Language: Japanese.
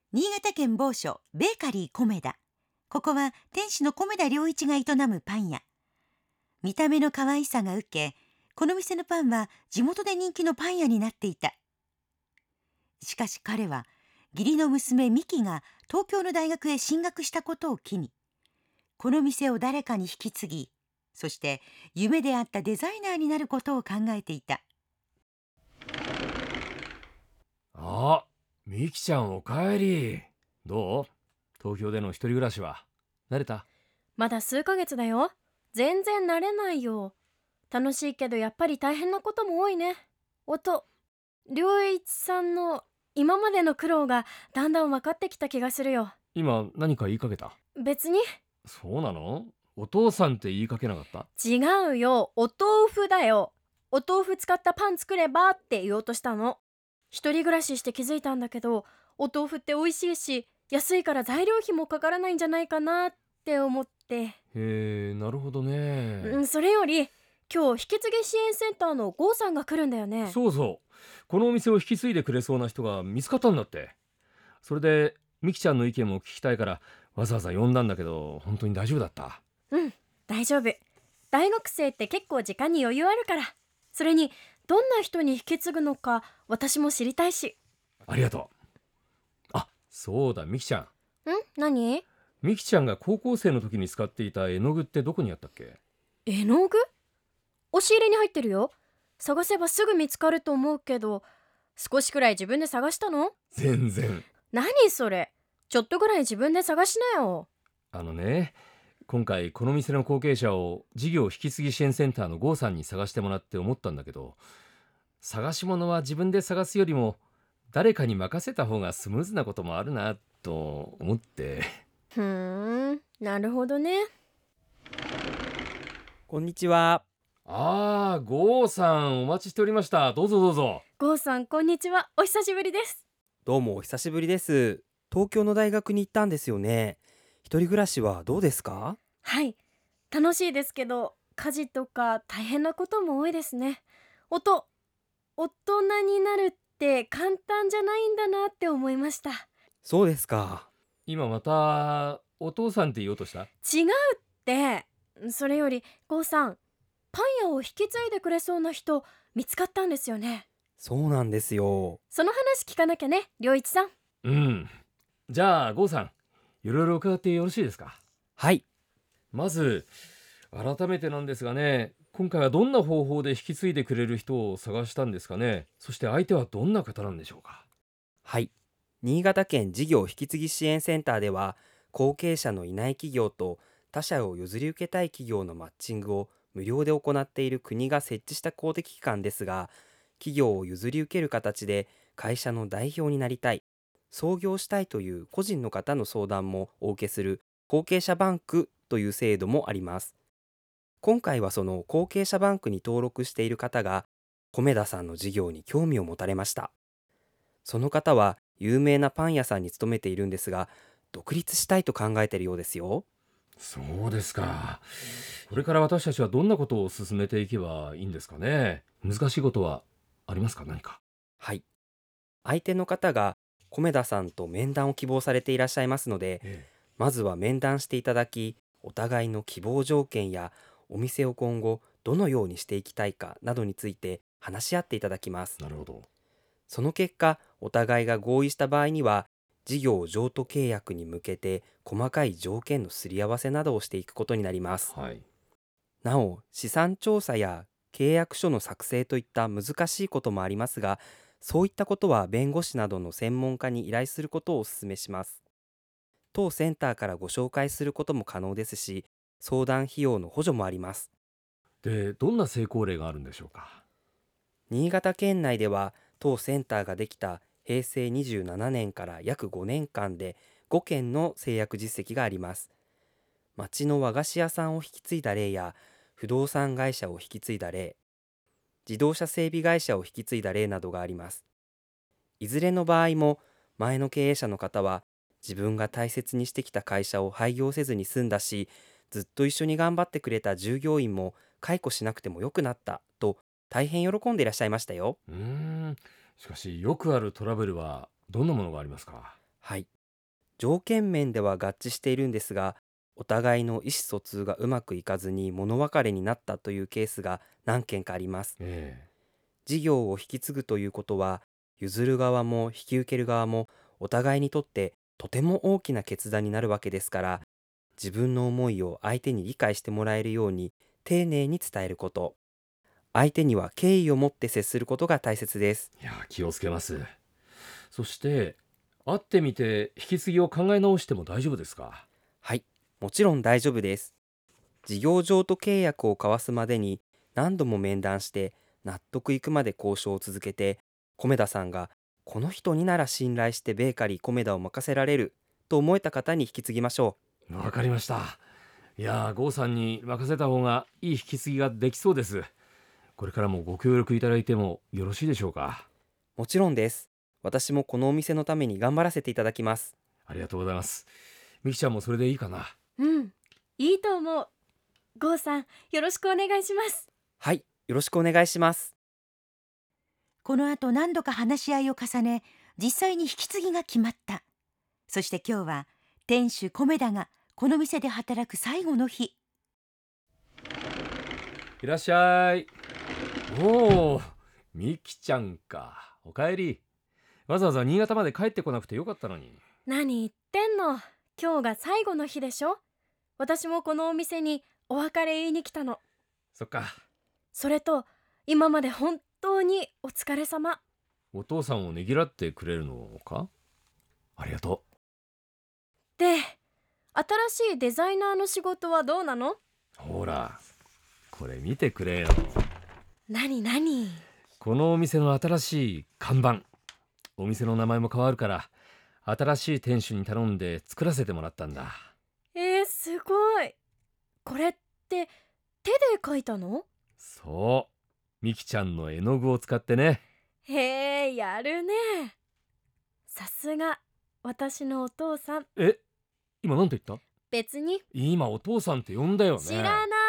新潟県某所ベーカリーコメダ。ここは店主の米田良一が営むパン屋。見た目の可愛さが受け、この店のパンは地元で人気のパン屋になっていた。しかし彼は義理の娘ミキが東京の大学へ進学したことを機に、この店を誰かに引き継ぎ、そして夢であったデザイナーになることを考えていた。 あ、みきちゃんおかえり。どう？東京での一人暮らしは慣れた？ まだ数ヶ月だよ。全然慣れないよ。楽しいけどやっぱり大変なことも多いね。良一さんの今までの苦労がだんだん分かってきた気がするよ。 今何か言いかけた？ 別に。 そうなの？お父さんって言いかけなかった？ 違うよ。お豆腐だよ。お豆腐使ったパン作ればって言おうとしたの。一人暮らしして気づいたんだけど、お豆腐って美味しいし、安いから材料費もかからないんじゃないかなって思って。 へえ、なるほどね。 それより今日引き継ぎ支援センターの郷さんが来るんだよね。 そうそう。このお店を引き継いでくれそうな人が見つかったんだって。それでみきちゃんの意見も聞きたいからわざわざ呼んだんだけど、本当に大丈夫だった？ 大丈夫。大学生って結構時間に余裕あるから。それにどんな人に引き継ぐのか私も知りたいし。 ありがとう。あ、そうだ、みきちゃん。 何？ みきちゃんが高校生の時に使っていた絵の具ってどこにあったっけ？ 絵の具？押し入れに入ってるよ。探せばすぐ見つかると思うけど、少しくらい自分で探したの？ 全然。 何それ。ちょっとぐらい自分で探しなよ。 今回この店の後継者を事業引き継ぎ支援センターの郷さんに探してもらって思ったんだけど、探し物は自分で探すよりも誰かに任せた方がスムーズなこともあるなと思って。 なるほどね。 こんにちは。 郷さんお待ちしておりました。どうぞどうぞ。 郷さん、こんにちは。お久しぶりです。 どうもお久しぶりです。東京の大学に行ったんですよね。一人暮らしはどうですか？ はい。楽しいですけど、家事とか大変なことも多いですね。大人になるって簡単じゃないんだなって思いました。 そうですか。 今またお父さんって言おうとした？ 違うって。それより、郷さん、パン屋を引き継いでくれそうな人見つかったんですよね。 そうなんですよ。 その話聞かなきゃね、良一さん。 じゃあ郷さん、いろいろ伺ってよろしいですか？ はい。 まず改めてなんですがね、今回はどんな方法で引き継いでくれる人を探したんですかね。そして相手はどんな方なんでしょうか？ はい。新潟県事業引き継ぎ支援センターでは、後継者のいない企業と他社を譲り受けたい企業のマッチングを無料で行っている国が設置した公的機関ですが、企業を譲り受ける形で会社の代表になりたい、創業したいという個人の方の相談もお受けする後継者バンクという制度もあります。今回はその後継者バンクに登録している方が、米田さんの事業に興味を持たれました。その方は有名なパン屋さんに勤めているんですが、独立したいと考えているようですよ。 そうですか。これから私たちはどんなことを進めていけばいいんですかね。難しいことはありますか？何か。 はい。相手の方が米田さんと面談を希望されていらっしゃいますので、まずは面談していただき、お互いの希望条件やお店を今後どのようにしていきたいかなどについて話し合っていただきます。 なるほど。 その結果、お互いが合意した場合には、事業譲渡契約に向けて細かい条件のすり合わせなどをしていくことになります。 はい。 なお、資産調査や契約書の作成といった難しいこともありますが、そういったことは弁護士などの専門家に依頼することをお勧めします。当センターからご紹介することも可能ですし、相談費用の補助もあります。 で、どんな成功例があるんでしょうか？ 新潟県内では、当センターができた平成27年から約5年間で5件の製薬実績があります。町の和菓子屋さんを引き継いだ例や、不動産会社を引き継いだ例、自動車整備会社を引き継いだ例などがあります。いずれの場合も、前の経営者の方は、自分が大切にしてきた会社を廃業せずに済んだし、ずっと一緒に頑張ってくれた従業員も解雇しなくてもよくなったと、大変喜んでいらっしゃいましたよ。 しかしよくあるトラブルはどんなものがありますか？ はい。 条件面では合致しているんですが、お互いの意思疎通がうまくいかずに物別れになったというケースが何件かあります。 え事業を引き継ぐということは、譲る側も引き受ける側もお互いにとってとても大きな決断になるわけですから、自分の思いを相手に理解してもらえるように丁寧に伝えること、相手には敬意を持って接することが大切です。 いや、気をつけます。そして会ってみて引き継ぎを考え直しても大丈夫ですか？ はい、もちろん大丈夫です。事業譲渡契約を交わすまでに何度も面談して納得いくまで交渉を続けて、米田さんがこの人になら信頼してベーカリー米田を任せられると思えた方に引き継ぎましょわかりました。いや、郷さんに任せた方がいい引き継ぎができそうです。これからもご協力いただいてもよろしいでしょうか？ う。もちろんです。私もこのお店のために頑張らせていただきます。 ありがとうございます。みきちゃんもそれでいいかな？ うん、いいと思う。郷さん、よろしくお願いします。 はい、よろしくお願いします。 この後何度か話し合いを重ね、実際に引き継ぎが決まった。そして今日は店主米田がこの店で働く最後の日。 いらっしゃい。おお、みきちゃんか。おかえり。わざわざ新潟まで帰ってこなくてよかったのに。 何言ってんの。今日が最後の日でしょ。私もこのお店にお別れ言いに来たの。 そっか。 それと、今まで本当にお疲れ様。 お父さんをねぎらってくれるのか？ありがとで、新しいデザイナーの仕事はどうなの？ う。ほら、これ見てくれよ。 何？ このお店の新しい看板。お店の名前も変わるから新しい店主に頼んで作らせてもらったんだ。 すごい。これって手で描いたの？ そう、みきちゃんの絵の具を使ってね。 へえ、やるね。さすが私のお父さん。 え、今なんて言った？ 別に。 今お父さんって呼んだよね。 知らな